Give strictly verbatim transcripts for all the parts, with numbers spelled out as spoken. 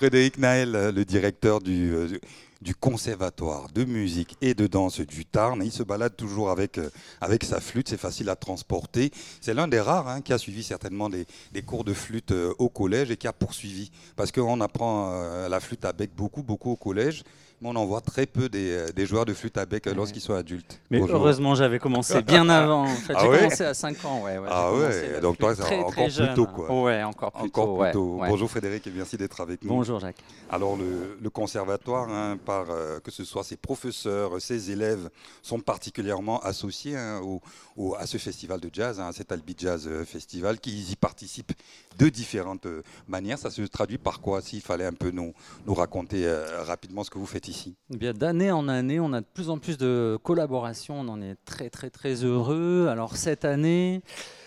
Frédéric Naël, le directeur du, euh, du conservatoire de musique et de danse du Tarn, il se balade toujours avec, euh, avec sa flûte, c'est facile à transporter. C'est l'un des rares hein, qui a suivi certainement des, des cours de flûte euh, au collège et qui a poursuivi. Parce qu'on apprend euh, la flûte à bec beaucoup, beaucoup au collège, mais on en voit très peu des, euh, des joueurs de flûte à bec euh, lorsqu'ils sont adultes. Mais Bonjour. heureusement, j'avais commencé bien avant. En fait, Ah j'ai ouais commencé à cinq ans. Ouais, ouais, Ah j'ai ouais, commencé la donc toi, flûte c'est très, encore très plus jeune. tôt, quoi. Ouais, encore plus Encore tôt. plus ouais, tôt. ouais. Bonjour Frédéric et merci d'être avec nous. Bonjour Jacques. Alors le, le conservatoire, hein, par, euh, que ce soit ses professeurs, ses élèves, sont particulièrement associés hein, au, au, à ce festival de jazz, hein, à cet Albi Jazz Festival, qui y participent de différentes euh, manières. Ça se traduit par quoi, s'il fallait un peu nous, nous raconter euh, rapidement ce que vous faites ici? Eh bien, d'année en année, on a de plus en plus de collaborations. On en est très, très, très heureux. Alors cette année,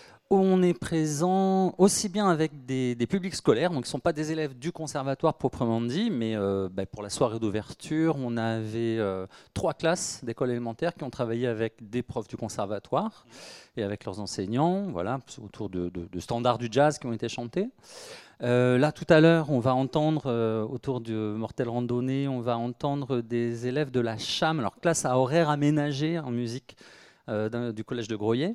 on est présent aussi bien avec des, des publics scolaires, donc qui ne sont pas des élèves du conservatoire proprement dit, mais euh, bah, pour la soirée d'ouverture, on avait euh, trois classes d'école élémentaire qui ont travaillé avec des profs du conservatoire et avec leurs enseignants, voilà, autour de, de, de standards du jazz qui ont été chantés. Euh, là, tout à l'heure, on va entendre, euh, autour du Mortel Randonnée, on va entendre des élèves de la CHAM, alors classe à horaire aménagé en musique euh, du collège de Groyer.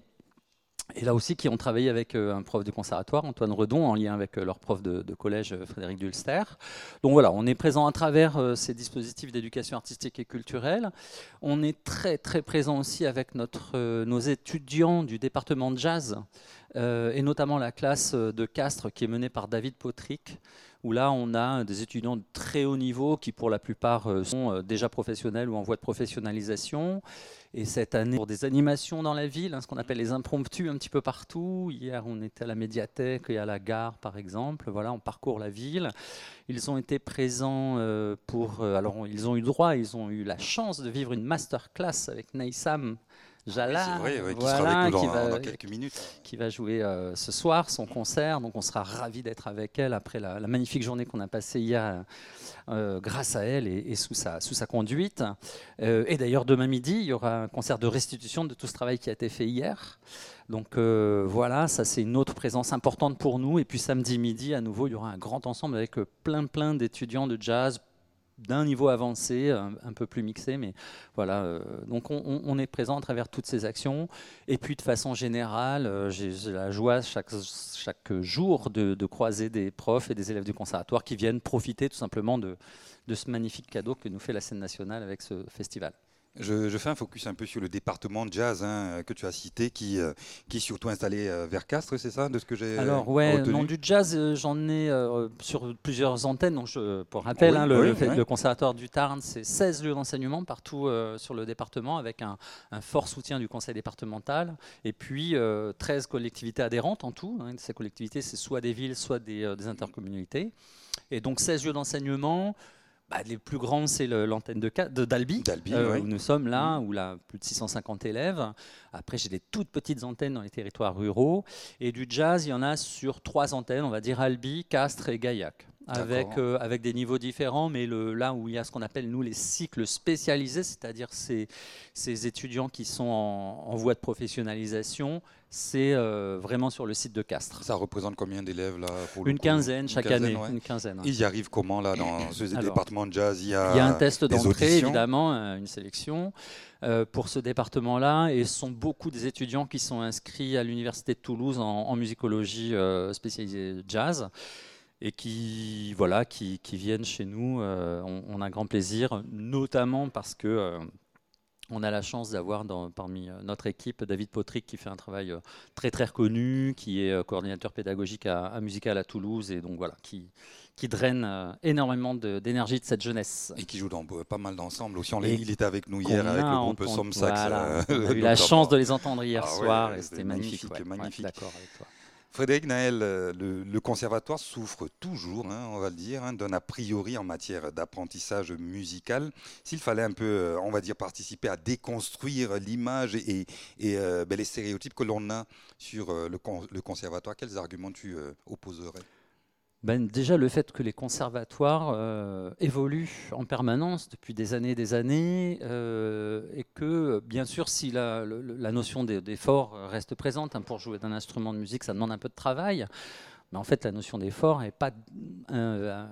Et là aussi, qui ont travaillé avec euh, un prof du conservatoire, Antoine Redon, en lien avec euh, leur prof de, de collège, euh, Frédéric Dulster. Donc voilà, on est présent à travers euh, ces dispositifs d'éducation artistique et culturelle. On est très très présent aussi avec notre, euh, nos étudiants du département de jazz, euh, et notamment la classe de Castres qui est menée par David Potrick, où là on a des étudiants de très haut niveau qui pour la plupart euh, sont euh, déjà professionnels ou en voie de professionnalisation. Et cette année, pour des animations dans la ville, hein, ce qu'on appelle les impromptus un petit peu partout. Hier, on était à la médiathèque et à la gare, par exemple. Voilà, on parcourt la ville. Ils ont été présents euh, pour... Euh, alors, ils ont eu droit, ils ont eu la chance de vivre une masterclass avec Naïsam Jala, oui, vrai, oui, qui voilà, sera avec nous qui dans, va, dans quelques minutes. qui va jouer euh, ce soir son concert. Donc, on sera ravis d'être avec elle après la, la magnifique journée qu'on a passée hier. Euh, grâce à elle et, et sous, sa, sous sa conduite. Euh, et d'ailleurs, demain midi, il y aura un concert de restitution de tout ce travail qui a été fait hier. Donc euh, voilà, ça c'est une autre présence importante pour nous. Et puis samedi midi, à nouveau, il y aura un grand ensemble avec plein plein d'étudiants de jazz d'un niveau avancé, un, un peu plus mixé, mais voilà. Euh, donc on, on est présent à travers toutes ces actions. Et puis de façon générale, euh, j'ai la joie chaque, chaque jour de, de croiser des profs et des élèves du conservatoire qui viennent profiter tout simplement de, de ce magnifique cadeau que nous fait la scène nationale avec ce festival. Je, je fais un focus un peu sur le département de jazz hein, que tu as cité, qui, euh, qui est surtout installé euh, vers Castres, c'est ça, de ce que j'ai Alors ouais, retenu? non, du jazz, euh, j'en ai euh, sur plusieurs antennes. Donc je, pour rappel, Oui, hein, le, oui, le, fait- oui. le conservatoire du Tarn, c'est seize lieux d'enseignement partout euh, sur le département, avec un, un fort soutien du conseil départemental, et puis euh, treize collectivités adhérentes en tout. Hein. Ces collectivités, c'est soit des villes, soit des, euh, des intercommunalités. Et donc seize lieux d'enseignement. Bah, les plus grands, c'est l'antenne de, de d'Albi, D'Albi, euh, oui. où nous sommes là, où là, plus de six cent cinquante élèves. Après, j'ai des toutes petites antennes dans les territoires ruraux. Et du jazz, il y en a sur trois antennes, on va dire Albi, Castres et Gaillac. Avec, euh, avec des niveaux différents, mais le, là où il y a ce qu'on appelle, nous, les cycles spécialisés, c'est-à-dire ces, ces étudiants qui sont en, en voie de professionnalisation, c'est euh, vraiment sur le site de Castres. Ça représente combien d'élèves là pour Une le coup quinzaine chaque Une quinzaine, année. ouais. Une quinzaine. Ils y arrivent comment là dans ce Alors, département de jazz? Il y a, il y a un test des d'entrée, auditions. évidemment, euh, une sélection euh, pour ce département-là. Et ce sont beaucoup des étudiants qui sont inscrits à l'Université de Toulouse en, en musicologie euh, spécialisée jazz. Et qui, voilà, qui, qui viennent chez nous, euh, on, on a grand plaisir, notamment parce que euh, on a la chance d'avoir parmi notre équipe David Potrick qui fait un travail très très reconnu, qui est coordinateur pédagogique à, à Musical à Toulouse et donc voilà, qui, qui draine euh, énormément d'énergie de, de cette jeunesse. Et qui joue dans pas mal d'ensemble aussi. On les, il était avec nous hier avec le groupe entendu, Somsax. Voilà, euh, on a eu la chance de les entendre hier ah soir ouais, et c'était magnifique. magnifique, Ouais, magnifique. ouais, d'accord avec toi. Frédéric Naël, le, le conservatoire souffre toujours, hein, on va le dire, hein, d'un a priori en matière d'apprentissage musical. S'il fallait un peu, on va dire, participer à déconstruire l'image et, et euh, ben, les stéréotypes que l'on a sur euh, le, le conservatoire, quels arguments tu euh, opposerais? Ben, déjà, le fait que les conservatoires euh, évoluent en permanence depuis des années et des années, euh, et que, bien sûr, si la, le, la notion d'effort reste présente, hein, pour jouer d'un instrument de musique, ça demande un peu de travail, mais en fait, la notion d'effort n'est pas euh,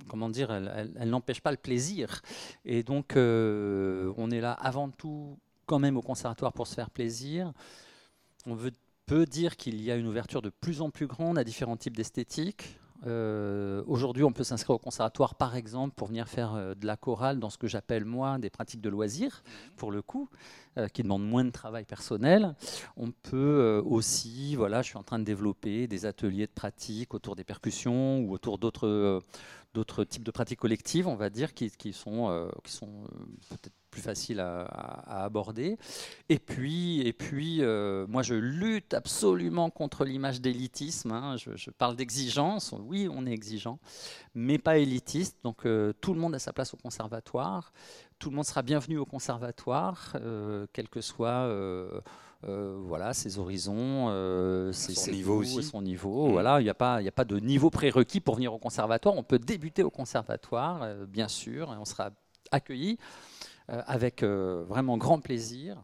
comment dire, elle, elle, elle n'empêche pas le plaisir. Et donc, euh, on est là avant tout quand même au conservatoire pour se faire plaisir. On veut, peut dire qu'il y a une ouverture de plus en plus grande à différents types d'esthétiques. Euh, Aujourd'hui, on peut s'inscrire au conservatoire, par exemple, pour venir faire euh, de la chorale dans ce que j'appelle, moi, des pratiques de loisirs, pour le coup, euh, qui demandent moins de travail personnel. On peut euh, aussi, voilà, je suis en train de développer des ateliers de pratique autour des percussions ou autour d'autres euh, d'autres types de pratiques collectives, on va dire, qui, qui sont, euh, qui sont euh, peut-être plus faciles à, à, à aborder. Et puis, et puis euh, moi, je lutte absolument contre l'image d'élitisme. Hein. Je, je parle d'exigence. Oui, on est exigeant, mais pas élitiste. Donc, euh, tout le monde a sa place au conservatoire. Tout le monde sera bienvenu au conservatoire, euh, quel que soit euh, euh, voilà, ses horizons, euh, ses, son ses niveau goûts, aussi. son niveau. Mmh. Voilà, il n'y a pas, il n'y a pas de niveau prérequis pour venir au conservatoire. On peut débuter au conservatoire, euh, bien sûr, et on sera accueilli euh, avec euh, vraiment grand plaisir.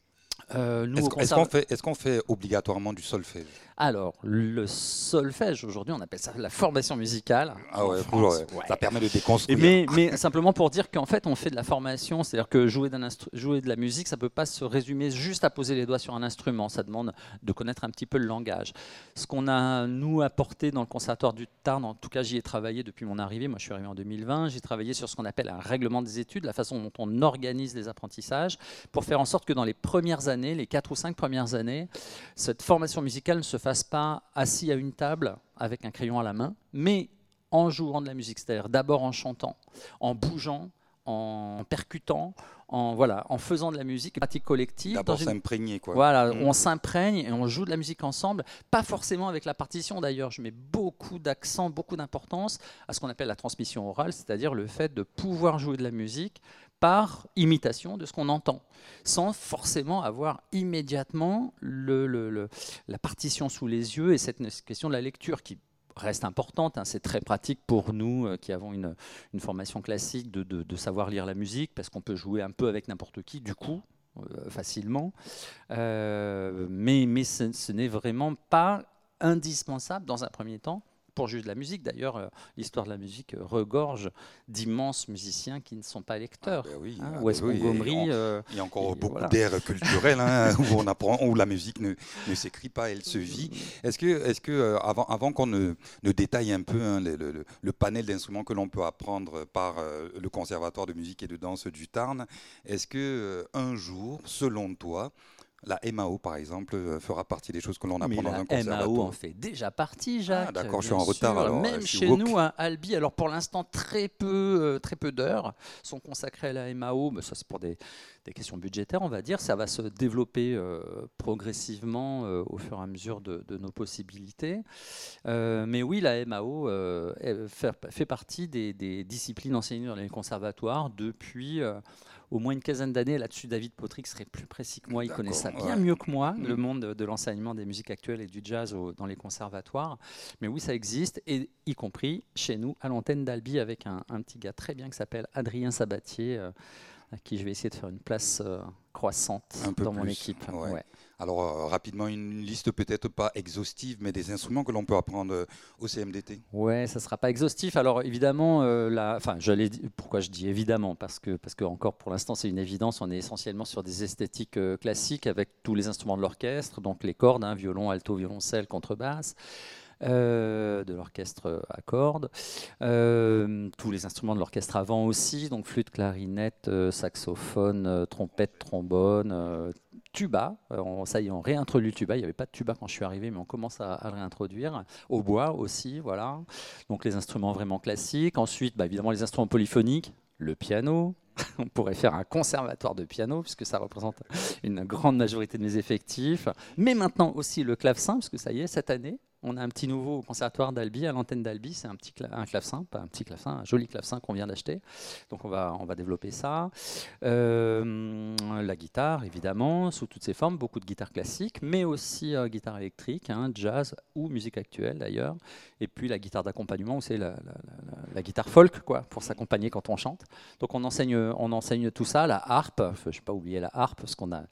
Euh, nous, Est-ce au qu'on est conserva- fait, est qu'on fait obligatoirement du solfège? Alors, le solfège, aujourd'hui, on appelle ça la formation musicale. Ah en ouais, France, pour- ouais. ça permet de Et déconstruire. mais, mais simplement pour dire qu'en fait, on fait de la formation, c'est-à-dire que jouer, d'un instru- jouer de la musique, ça ne peut pas se résumer juste à poser les doigts sur un instrument. Ça demande de connaître un petit peu le langage. Ce qu'on a, nous, apporté dans le Conservatoire du Tarn, en tout cas, j'y ai travaillé depuis mon arrivée. Moi, je suis arrivé en deux mille vingt. J'ai travaillé sur ce qu'on appelle un règlement des études, la façon dont on organise les apprentissages, pour faire en sorte que dans les premières années, les quatre ou cinq premières années, cette formation musicale ne se fasse pas assis à une table avec un crayon à la main, mais en jouant de la musique, c'est-à-dire d'abord en chantant, en bougeant, en percutant, en, voilà, en faisant de la musique, pratique collective. D'abord dans une- s'imprégner, quoi. Voilà, Mmh. on s'imprègne et on joue de la musique ensemble, pas forcément avec la partition d'ailleurs. Je mets beaucoup d'accent, beaucoup d'importance à ce qu'on appelle la transmission orale, c'est-à-dire le fait de pouvoir jouer de la musique par imitation de ce qu'on entend, sans forcément avoir immédiatement le, le, le, la partition sous les yeux et cette question de la lecture qui reste importante. Hein, c'est très pratique pour nous euh, qui avons une, une formation classique de, de, de savoir lire la musique parce qu'on peut jouer un peu avec n'importe qui, du coup, euh, facilement. Euh, mais mais ce, ce n'est vraiment pas indispensable dans un premier temps pour juger de la musique. D'ailleurs, euh, l'histoire de la musique euh, regorge d'immenses musiciens qui ne sont pas lecteurs. Ah ben oui, Hein, ah Wes ben oui, et Montgomery. on- euh, Il y a encore et beaucoup voilà. d'aires culturelles hein, où on apprend, où la musique ne, ne s'écrit pas, elle se vit. Est-ce que, est-ce que euh, avant, avant qu'on ne, ne détaille un peu hein, le, le- le panel d'instruments que l'on peut apprendre par euh, le Conservatoire de musique et de danse du Tarn, est-ce que euh, un jour, selon toi, la M A O, par exemple, euh, fera partie des choses que l'on Mais apprend dans la un M A conservatoire? O en fait déjà partie, Jacques. Ah, d'accord, je suis bien en retard, sûr. alors, Même je suis chez woke. nous à Albi, alors pour l'instant très peu, euh, très peu d'heures sont consacrées à la M A O, mais ça c'est pour des, des questions budgétaires, on va dire. Ça va se développer euh, progressivement euh, au fur et à mesure de, de nos possibilités. Euh, mais oui, la M A O euh, est- fait, fait partie des, des disciplines enseignées dans les conservatoires depuis euh, au moins une quinzaine d'années. Là-dessus, David Potrick serait plus précis que moi. Il connaît ça D'accord, bien ouais. mieux que moi, Mm. le monde de, de l'enseignement des musiques actuelles et du jazz au- dans les conservatoires. Mais oui, ça existe, et y compris chez nous, à l'antenne d'Albi, avec un, un petit gars très bien qui s'appelle Adrien Sabatier, euh, à qui je vais essayer de faire une place euh, croissante Un peu dans mon plus, équipe. ouais. Ouais. Alors, euh, rapidement, une liste peut-être pas exhaustive, mais des instruments que l'on peut apprendre euh, au C M D T. Ouais, ça sera pas exhaustif. Alors évidemment, euh, la, enfin, j'allais, di- pourquoi je dis évidemment, parce que parce que encore pour l'instant c'est une évidence. On est essentiellement sur des esthétiques euh, classiques avec tous les instruments de l'orchestre, donc les cordes, hein, violon, alto, violoncelle, contrebasse. Euh, de l'orchestre à cordes, euh, tous les instruments de l'orchestre avant aussi, donc flûte, clarinette, euh, saxophone, euh, trompette, trombone, euh, tuba. Euh, on- ça y est, on réintroduit le tuba. Il n'y avait pas de tuba quand je suis arrivé, mais on commence à, à le réintroduire. Au bois aussi, voilà. Donc les instruments vraiment classiques. Ensuite, bah, évidemment, les instruments polyphoniques, le piano. On pourrait faire un conservatoire de piano, puisque ça représente une grande majorité de mes effectifs. Mais maintenant aussi le clavecin, parce que ça y est, cette année, on a un petit nouveau au conservatoire d'Albi, à l'antenne d'Albi. C'est un petit cla- un clavecin, pas un petit clavecin, un joli clavecin qu'on vient d'acheter. Donc on va, on va développer ça. Euh, la guitare, évidemment, sous toutes ses formes, beaucoup de guitare classique, mais aussi euh, guitare électrique, hein, jazz ou musique actuelle d'ailleurs. Et puis la guitare d'accompagnement, c'est la, la- la- la- la guitare folk, quoi, pour s'accompagner quand on chante. Donc on enseigne, on enseigne tout ça, la harpe. Je ne vais pas oublier la harpe, parce qu'on a,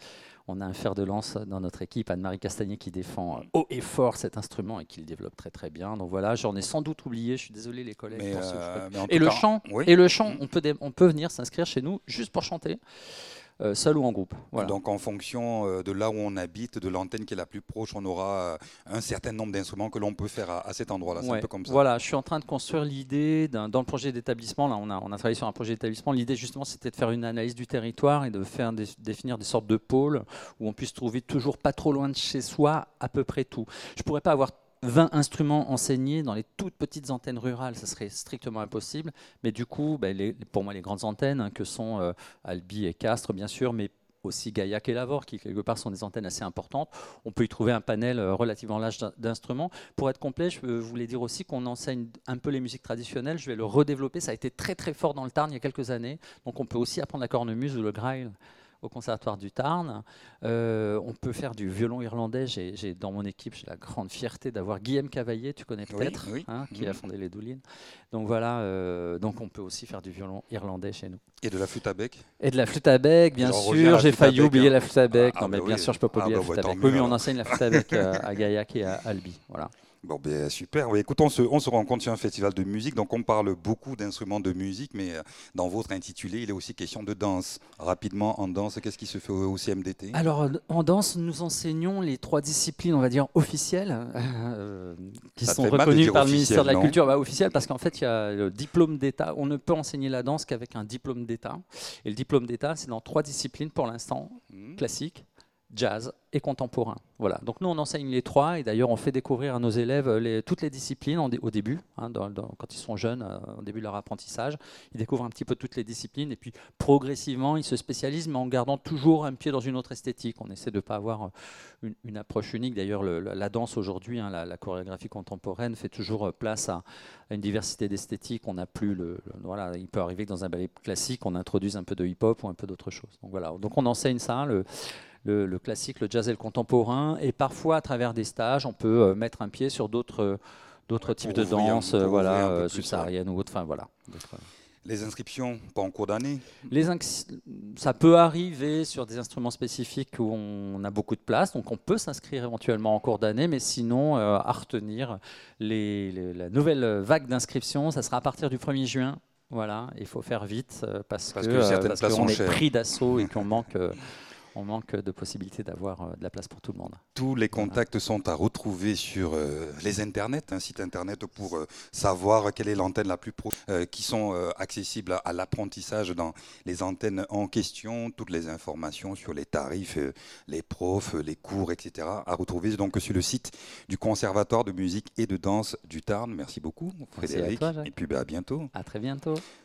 on a un fer de lance dans notre équipe, Anne-Marie Castagnier, qui défend haut et fort cet instrument et qui le développe très très bien. Donc voilà, j'en ai sans doute oublié, je suis désolé les collègues. Mais, pour ce euh, mais en et, tout le cas, chant, oui. et le chant, Mmh. on peut, dé- on peut venir s'inscrire chez nous juste pour chanter. Euh, seul ou en groupe. Voilà. Donc en fonction euh, de là où on habite, de l'antenne qui est la plus proche, on aura euh, un certain nombre d'instruments que l'on peut faire à, à cet endroit-là. C'est Ouais. un peu comme ça. Voilà, je suis en train de construire l'idée d'un- dans le projet d'établissement. Là, on a, on a travaillé sur un projet d'établissement. L'idée justement, c'était de faire une analyse du territoire et de faire des- définir des sortes de pôles où on puisse trouver toujours pas trop loin de chez soi à peu près tout. Je pourrais pas avoir vingt instruments enseignés dans les toutes petites antennes rurales, ça serait strictement impossible. Mais du coup, ben, les- pour moi, les grandes antennes hein, que sont euh, Albi et Castres, bien sûr, mais aussi Gaillac et Lavore, qui quelque part sont des antennes assez importantes. On peut y trouver un panel euh, relativement large d'in- d'instruments. Pour être complet, je euh, voulais dire aussi qu'on enseigne un peu les musiques traditionnelles. Je vais le redévelopper. Ça a été très très fort dans le Tarn il y a quelques années. Donc on peut aussi apprendre la cornemuse ou le grail au Conservatoire du Tarn. Euh, on peut faire du violon irlandais. J'ai, j'ai- dans mon équipe, j'ai la grande fierté d'avoir Guillaume Cavaillé, tu connais Oui, peut-être, oui. hein, qui Mhm. a fondé les Doulines. Donc voilà, euh, donc on peut aussi faire du violon irlandais chez nous. Et de la flûte à bec. Et de la flûte à bec, bien J'en reviens à sûr. la J'ai flûte à failli bec, oublier hein. la flûte à bec. Ah, non, mais bah bien oui. sûr, je peux pas Ah, oublier bah la flûte ouais, à tant bec. mieux, Oui, mais on alors. enseigne la flûte à bec euh, à Gaillac et à Albi. Voilà. Bon, bien, super. Oui, écoute, on se, on se rencontre sur un festival de musique, donc on parle beaucoup d'instruments de musique, mais euh, dans votre intitulé, il est aussi question de danse. Rapidement, en danse, qu'est-ce qui se fait au, au C M D T? Alors, en danse, nous enseignons les trois disciplines, on va dire, officielles, euh, qui Ça te sont fait mal de reconnues dire par le ministère de la officiel, non Culture. Bah, officielles, parce qu'en fait, il y a le diplôme d'État. On ne peut enseigner la danse qu'avec un diplôme d'État. Et le diplôme d'État, c'est dans trois disciplines pour l'instant, Hmm. classique, jazz et contemporain. Voilà. Donc nous, on enseigne les trois et d'ailleurs, on fait découvrir à nos élèves les, toutes les disciplines en dé- au début, hein, dans- dans- quand ils sont jeunes, euh, au début de leur apprentissage. Ils découvrent un petit peu toutes les disciplines et puis progressivement, ils se spécialisent, mais en gardant toujours un pied dans une autre esthétique. On essaie de ne pas avoir euh, une, une approche unique. D'ailleurs, le- la, la danse aujourd'hui, hein, la, la chorégraphie contemporaine fait toujours euh, place à, à une diversité d'esthétiques. On n'a plus le, le- voilà, il peut arriver que dans un ballet classique, on introduise un peu de hip-hop ou un peu d'autre chose. Donc voilà. Donc on enseigne ça. Le, le, le classique, le jazz et le contemporain. Et parfois, à travers des stages, on peut euh, mettre un pied sur d'autres euh, d'autres Ouais, types pour de ouvrir- danse, pour euh, ouvrir voilà, un peu euh, plus, subsahariennes ou autres. Enfin voilà. D'autres, euh. Les inscriptions, pas en cours d'année. Les inx- ça peut arriver sur des instruments spécifiques où on a beaucoup de place, donc on peut s'inscrire éventuellement en cours d'année, mais sinon, euh, à retenir, les, les- la nouvelle vague d'inscription, ça sera à partir du premier juin. Voilà, il faut faire vite euh, parce, Parce que, que euh, certaines parce places qu'on sont est chères. pris d'assaut et qu'on manque, euh, on manque de possibilités d'avoir euh, de la place pour tout le monde. Tous les contacts sont à retrouver sur euh, les internets, un site internet pour euh, savoir quelle est l'antenne la plus pro, euh, qui sont euh, accessibles à, à l'apprentissage dans les antennes en question, toutes les informations sur les tarifs, euh, les profs, euh, les cours, et cetera à retrouver donc sur le site du Conservatoire de musique et de danse du Tarn. Merci beaucoup, Merci à Frédéric. toi, Jacques. Et puis ben, à bientôt. À très bientôt.